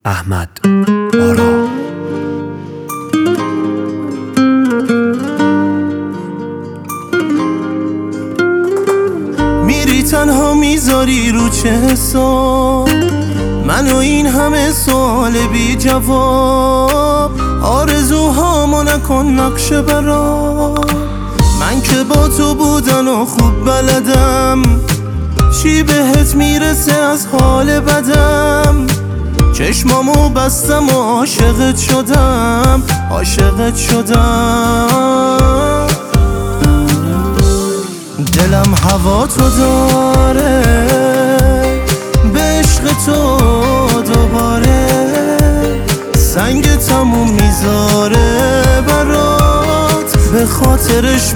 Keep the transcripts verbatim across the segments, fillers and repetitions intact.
احمد آرا. میری تنها میذاری رو چه حساب منو این همه سوال بی جواب. آرزوهامو نکن نقشه برام، من که با تو بودن و خوب بلدم چی بهت میرسه از حال بدم. چشمامو بستم و عاشقت شدم، عاشقت شدم. دلم هوا تو داره به عشق تو دوباره، سنگ تموم میذاره برات به خاطرش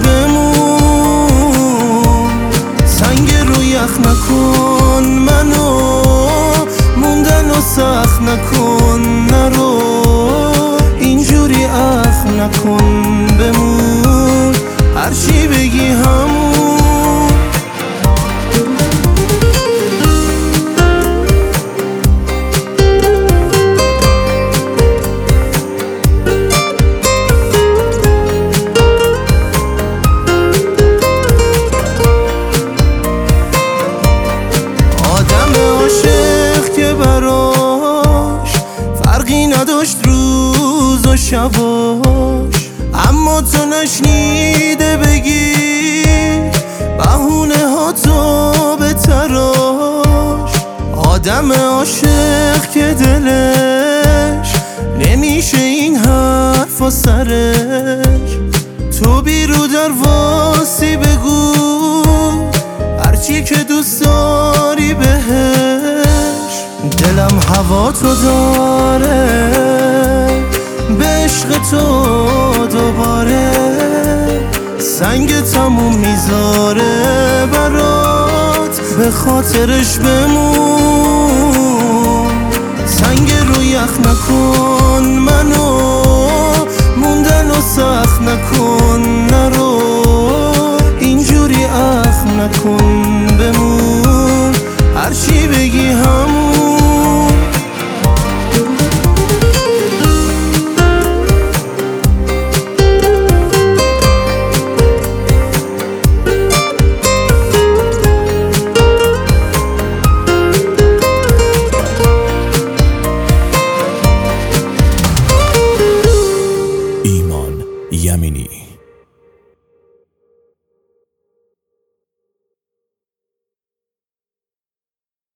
بمون. سنگ رو یخ نکن منو، موندن و سخت نکن نرو، اینجوری اخ نکن بمون، هرچی بگی همون. نداشت روز و شباش، اما تو نشنیده بگی بهونه ها تو به تراش. آدم عاشق که دلش نمیشه این حرفا سرش، تو بیرو در واسی بگو هرچی که دوست داری بهش. دلم هوا تو داره به عشق تو دوباره، سنگ تموم میذاره برات به خاطرش بمون. سنگ رو یخ نکن